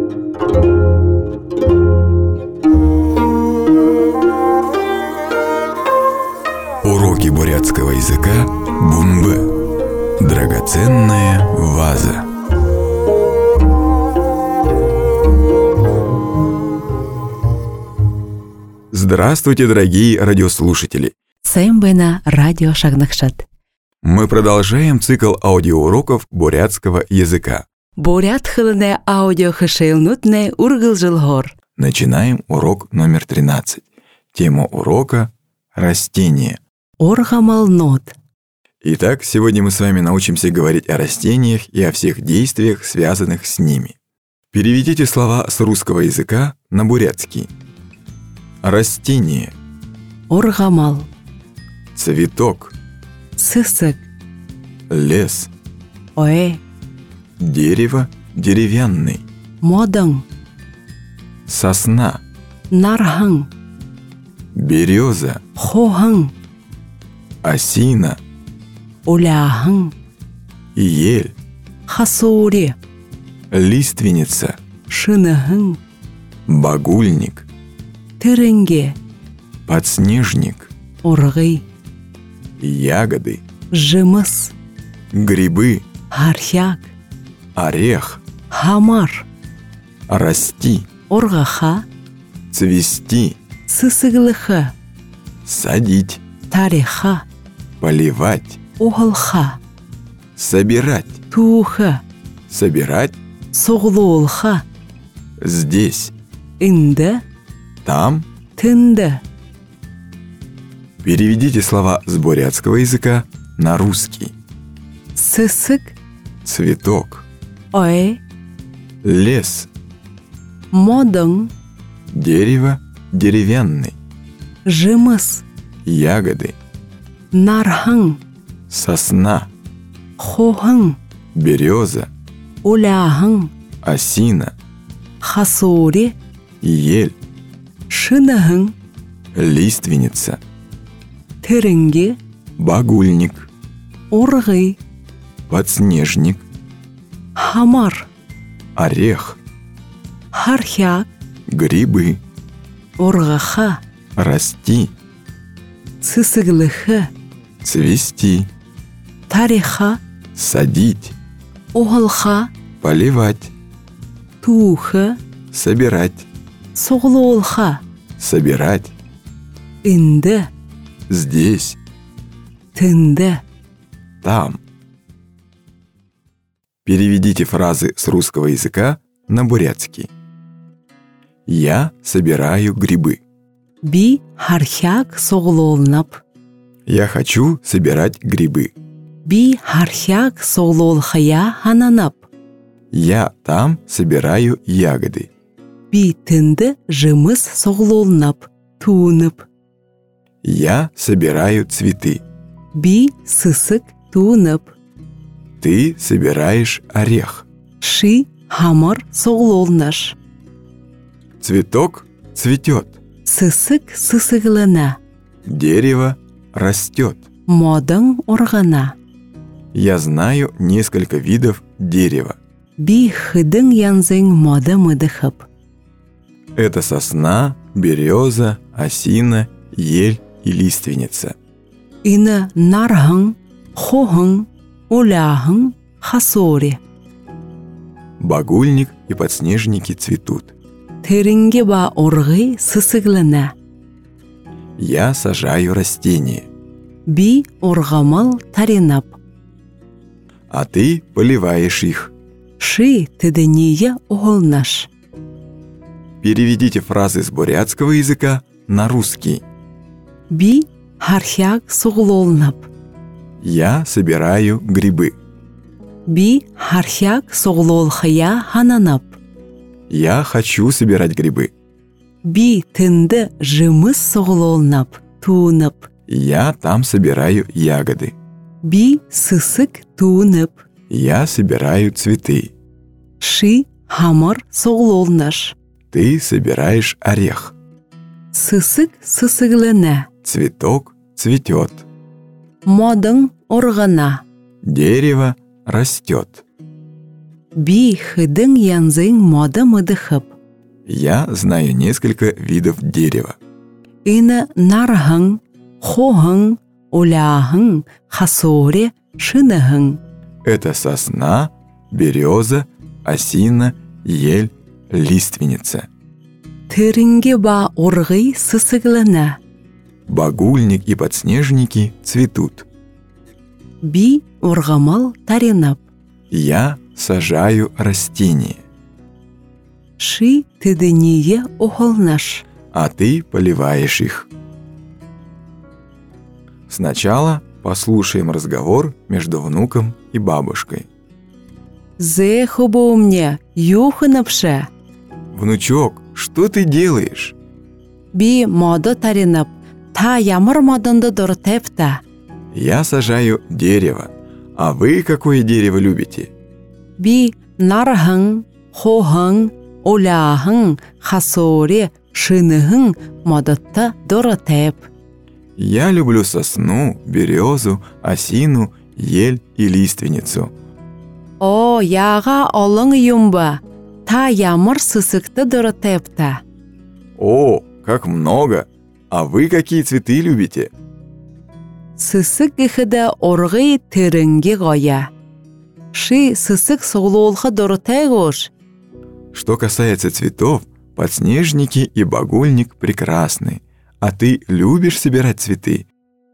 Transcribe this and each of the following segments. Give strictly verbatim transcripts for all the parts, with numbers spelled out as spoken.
Уроки бурятского языка Бумбы. Драгоценная ваза. Здравствуйте, дорогие радиослушатели! Сэмбэна радио Шагнахшат. Мы продолжаем цикл аудиоуроков бурятского языка. Бурят хылыне аудио хышейлнутне ургылжылгор. Начинаем урок номер тринадцать. Тема урока – растения. Оргамалнот. Итак, сегодня мы с вами научимся говорить о растениях и о всех действиях, связанных с ними. Переведите слова с русского языка на бурятский. Растение. Оргамал. Цветок. Сысык. Лес. Оэ. Дерево деревянный. Модың. Сосна. Нархың. Береза. Хохың. Осина. Уляхың. Ель. Хасури. Лиственница. Шыныхың. Багульник. Тырынге. Подснежник. Оргый. Ягоды. Жымыс. Грибы. Хархяк. Орех. Хамар. Расти. Оргаха. Цвести. Сысыглыхы. Садить. Тариха. Поливать. Оғылха. Собирать. Тухы. Собирать. Соғлуылха. Здесь. Инді. Там. Тынды. Переведите слова с бурятского языка на русский. Сысык. Цветок. Ой. Лес. Модың. Дерево деревянный. Жымыс. Ягоды. Нархың. Сосна. Хохың. Береза. Уляхың. Осина. Хасури. Ель. Шыныхың. Лиственница. Тырынге. Багульник. Оргый. Подснежник. Хамар. Орех. Хархяк. Грибы. Оргаха. Расти. Сысыглыхы. Цвести. Тариха. Садить. Оғылха. Поливать. Тухы. Собирать. Соғлуылха. Собирать. Инді. Здесь. Тынды. Там. Переведите фразы с русского языка на бурятский. Я собираю грибы. Би хархяк соғлуылнап. Я хочу собирать грибы. Би хархяк соғлуылхая хананап. Я там собираю ягоды. Би тынды жымыс соғлуылнап. Туынып. Я собираю цветы. Би сысык туынып. Ты собираешь орех. Ши хамар соғлуылнаш. Цветок цветет. Сысык сысыглана. Дерево растет. Модың орғана. Я знаю несколько видов дерева. Би хыдың янзың моды мыдыхып. Это сосна, береза, осина, ель и лиственница. Ины нархың, хохың, уляхың, хасури. Багульник и подснежники цветут. Тырынге ба оргый сысыглана. Я сажаю растения. Би оргамал таринап. А ты поливаешь их. Ши тыдыния оғылнаш. Переведите фразы с бурятского языка на русский. Би хархяк соғлуылнап. Я собираю грибы. Би хархяк соғлуылхая хананап. Я хочу собирать грибы. Би тынды жымыс соғлуылнап. Туынып. Я там собираю ягоды. Би сысык туынып. Я собираю цветы. Ши хамар соғлуылнаш. Ты собираешь орех. Сысык сысыглана. Цветок цветет. Модың орғана. Дерево растет. Би хыдың янзың мода мыдыхып. Я знаю несколько видов дерева. Ина нархың, хохың, уляхың, хасоре, шыныхың. Это сосна, береза, осина, ель, лиственница. Тырынге ба орғый сысыглана. Багульник и подснежники цветут. Би орғамал таринап. Я сажаю растения, Ши тыдыние охолнаш. а ты поливаешь их. Сначала послушаем разговор между внуком и бабушкой. Зе хубумне, юхынапше. Внучок, что ты делаешь? Би мода таринап. Та ямар модынды дұртепта. Я сажаю дерево. А вы какое дерево любите? Би нархың, хохың, уляхың, хасоре, шыныхың модатта дұртеп. Я люблю сосну, березу, осину, ель и лиственницу. О, яға олың юмба. Та ямар сысыкты дұртепта. О, как много! А вы какие цветы любите? Сысык гыхыда орғый тырынге гоя. Ши сысык соглолха дұртегош. Что касается цветов, подснежники и багульник прекрасны. А ты любишь собирать цветы?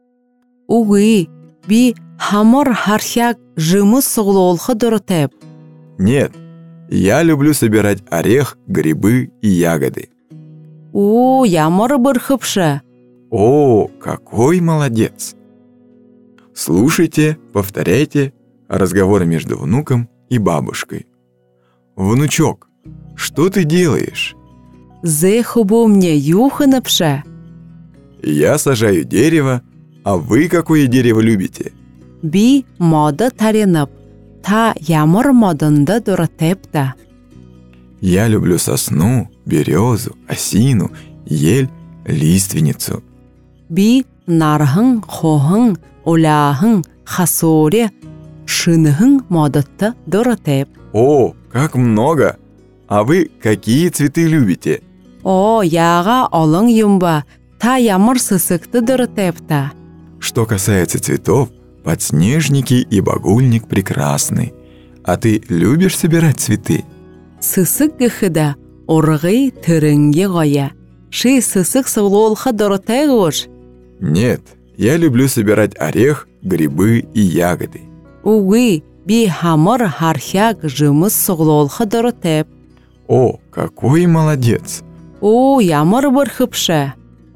Угы, би хамор хархяк жымыз соглолха дұртеп. Нет, я люблю собирать орех, грибы и ягоды. О, ямар бұрхыпша. О, какой молодец! Слушайте, повторяйте разговоры между внуком и бабушкой. Внучок, что ты делаешь? Зе хубумне юхынапша. Я сажаю дерево, а вы какое дерево любите? Би мода таринап. Та ямар модында дұртепта. Я люблю сосну, березу, осину, ель, лиственницу. Би нархың, хохың, уляхың, хасоре, шыныхың модатта дұртеп. О, как много! А вы какие цветы любите? О, яға олың юмба. Та ямар сысыкты дұртепта. Что касается цветов, подснежники и багульник прекрасны. А ты любишь собирать цветы? Сысык гыхыда орғый тырынге гоя. Ши сысык соглолха дұртегош. Нет, я люблю собирать орех, грибы и ягоды. Угы, би хамыр хархяк жымыз соглолха дұртеп. О, какой молодец! О, ямар бұрхыпша.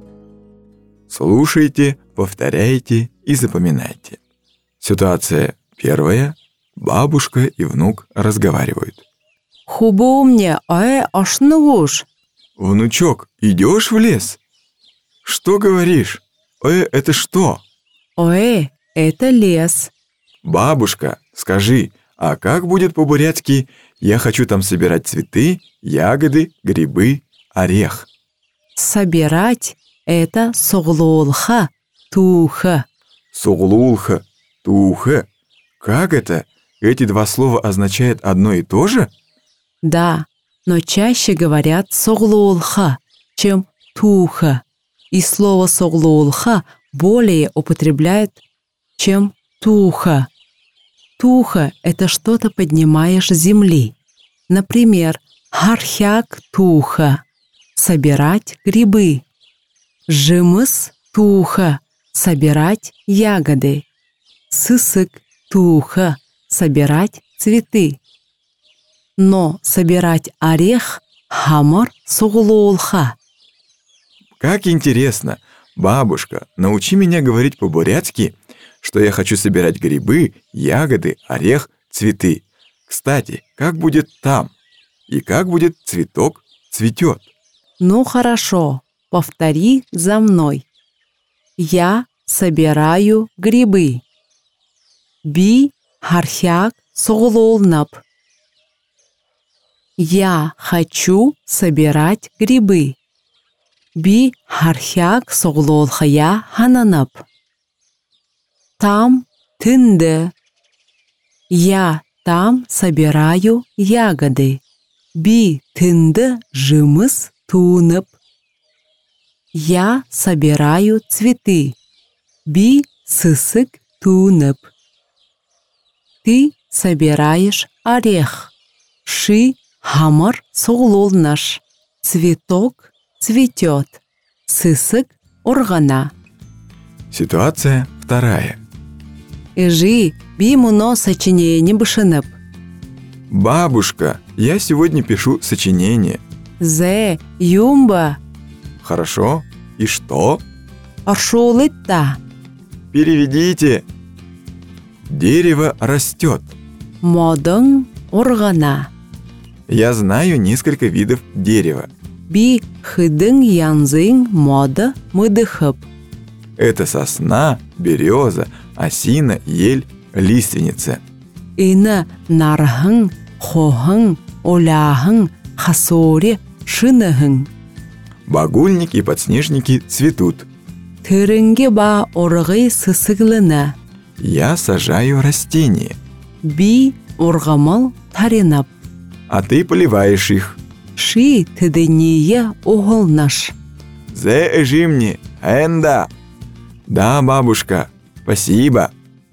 Слушайте, повторяйте и запоминайте. Ситуация первая. Бабушка и внук разговаривают. Хубумне, ае ашныгуш. Внучок, идешь в лес? Что говоришь? Э, это что? Ое, это лес. Бабушка, скажи, а как будет по-бурятски «я хочу там собирать цветы, ягоды, грибы, орех»? Собирать — это соглолха, туха. Суглулха, туха. Как это? Эти два слова означают одно и то же? Да, но чаще говорят соглолха, чем туха. И слово соглолха более употребляют, чем туха. Туха — это что-то поднимаешь с земли. Например, хархяк туха — собирать грибы. Жымыз туха — собирать ягоды. Сысык туха — собирать цветы. Но собирать орех — хамар соглолха. Как интересно! Бабушка, научи меня говорить по-бурятски, что я хочу собирать грибы, ягоды, орех, цветы. Кстати, как будет там? И как будет цветок цветет? Ну хорошо, повтори за мной. Я собираю грибы. Би хархяк соглолнап. Я хочу собирать грибы. Би хархяк соглолхая хананап. Там тынды. Я Там собираю ягоды. Би тынды жымыс туынып. Я собираю цветы. Би сысык туынып. Ты собираешь орех. Ши хамыр соглолнаш. Цветок цветет. Сысык органа. Ситуация вторая. Ижи би муно сочинение бышынып. Бабушка, я сегодня пишу сочинение. Зе юмба. Хорошо. И что? Аршулытта. Переведите. Дерево растет. Модың органа. Я знаю несколько видов дерева. Би хыдың янзың моды мыдыхып. Это сосна, береза, осина, ель, лиственница. Ины нархың, хохың, оляхың, хасори, шыныхың. Багульник и подснежники цветут. Түрінге ба орғы сысыглыны. Я сажаю растения. Би орғамыл таринап. А ты поливаешь их. Ши тыдыние оғылнаш. Зе эжимни, энда. Да, бабушка, спасибо.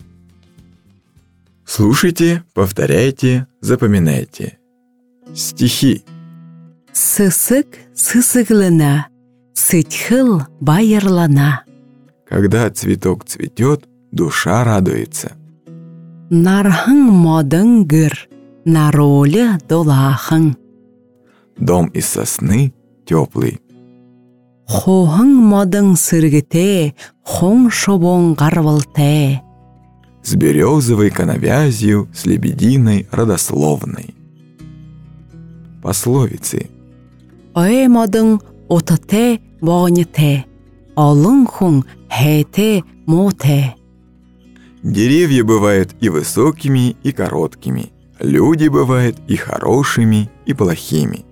Слушайте, повторяйте, запоминайте. Стихи. Сысык сысыглыны. Сытхыл байырлана. Когда цветок цветет, душа радуется. Нархың модың гыр. Наролі долахың. Дом из сосны теплый. Хохың модың сыргыте, хоң шобон гарвалте. С березовой коновязью, с лебединой родословной. Пословицы. Ой модың отыте боғыните. Олың хуң хейте моте. Деревья бывают и высокими, и короткими. Люди бывают и хорошими, и плохими.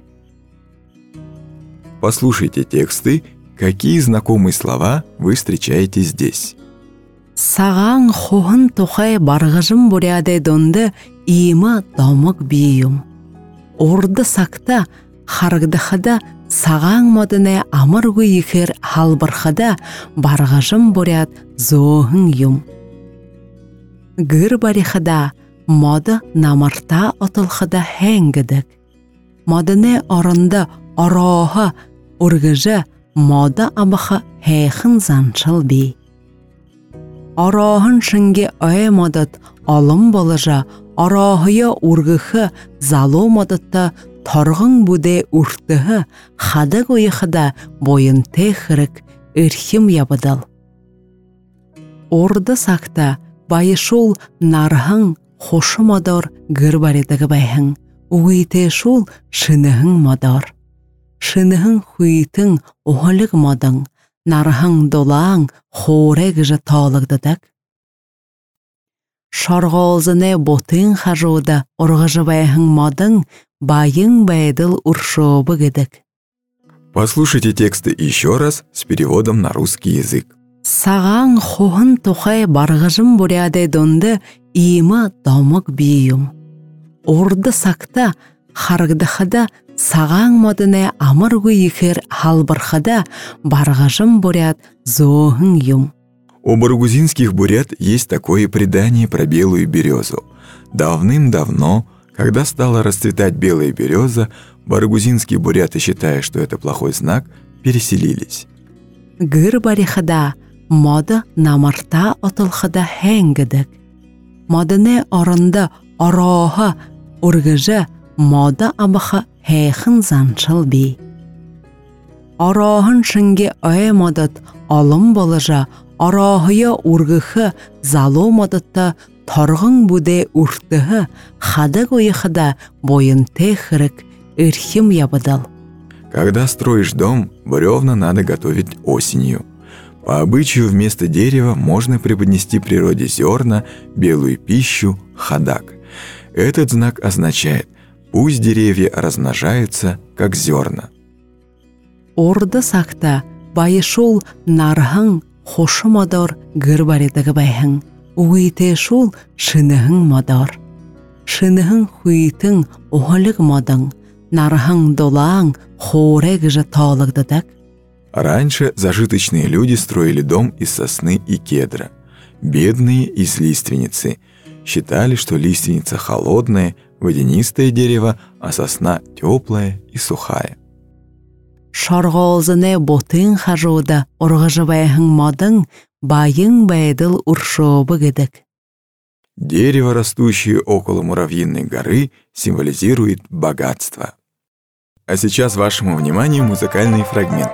Послушайте тексты, какие знакомые слова вы встречаете здесь. Саған хохын тухай барғыжым буряде донды иімі домық бейім. Орды сақта харгдахада саған модыне амыргу ехер халбырхада барғыжым буряд зоғын юм. Гыр барихада моды намарта отылхада хәңгідік. Модыне орынды орохы ургыжы моды абықы хэйхын занчыл бей. Орохын шынге ой модыт олым болыжа, орохыя ургыхы залу модытта торғын буде уртыхы хадық ойықыда бойын тэхірік үрхім ябыдыл. Орды сақта байышул нархың хошы модор гыр баредігі байхың, уйте шул шыныхың модор. Шыныхың хуйтың оғылық модың, нархың долаң хоре гыжы талығдыдық. Шарғалзыне ботың хажуды орғыжы байхың модың, байың байдыл уршобы гыдық. Послушайте тексты еще раз с переводом на русский язык. Саған хохын тухай барғыжым буряде донды иімі домық бейім. Орды сақта харгдахада саған модыне амыргу ехер халбырхада барғыжым буряд зоғын юм. У баргузинских бурят есть такое предание про белую березу. Давным-давно, когда стала расцветать белая береза, баргузинские буряты, считая, что это плохой знак, переселились. Гыр барихада моды намарта отылхада хәңгідік. Модыне орынды орохы ургыжы моды абықы хэйхын занчыл бей. Орохын шынге ой модыт олым болыжа, орохыя ургыхы залу модытта торғын буде уртыхы хадық ойықыда бойын тэхірік үрхім ябыдыл. Когда строишь дом, бревна надо готовить осенью. По обычаю вместо дерева можно преподнести природе зерна, белую пищу, хадак. Этот знак означает: пусть деревья размножаются, как зерна. Орды сақта байышул нархың хошы модор гыр баредігі байхың, уйте шул шыныхың модор. шыныхын хуйтын охалык модың, нархың долаң хорег же талыгдадак. Раньше зажиточные люди строили дом из сосны и кедра, бедные из лиственницы. Считали, что лиственница холодное, водянистое дерево, а сосна теплая и сухая. Шаргалзыне ботын хажода оргажывайхын модың, байың байдыл уршобы гедек. Дерево, растущее около Муравьиной горы, символизирует богатство. А сейчас вашему вниманию музыкальный фрагмент.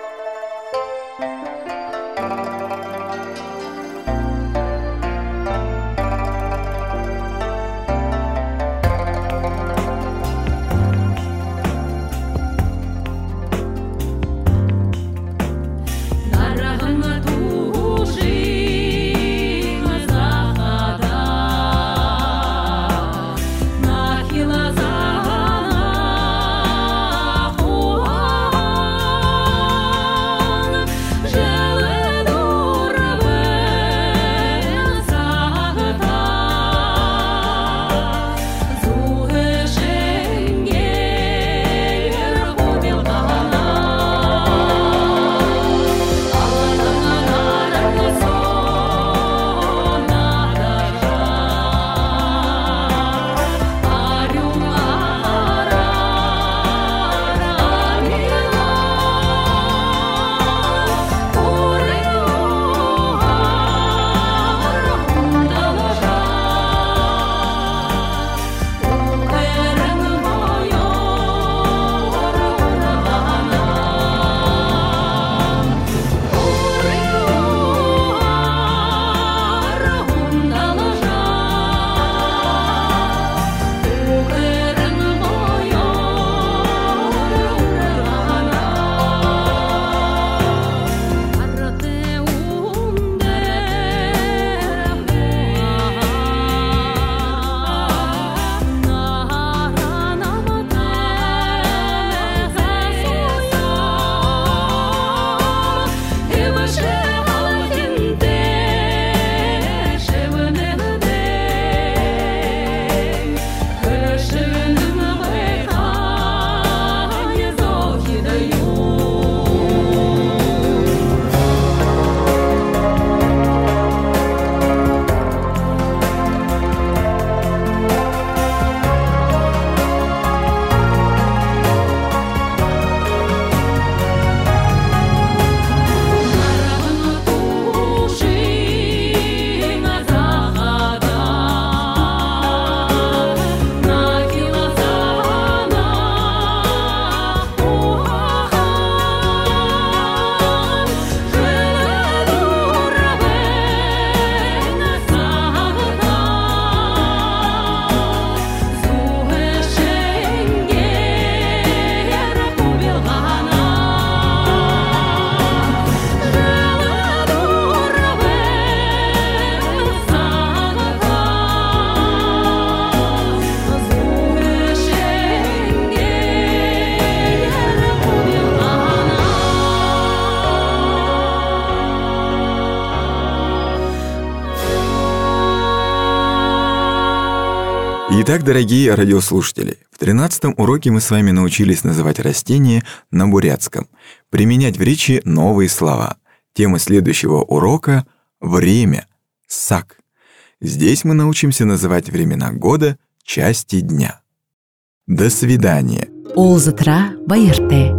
Итак, дорогие радиослушатели, в тринадцатом уроке мы с вами научились называть растения на бурятском, применять в речи новые слова. Тема следующего урока — время, сак. Здесь мы научимся называть времена года, части дня. До свидания. Олзытра байырте.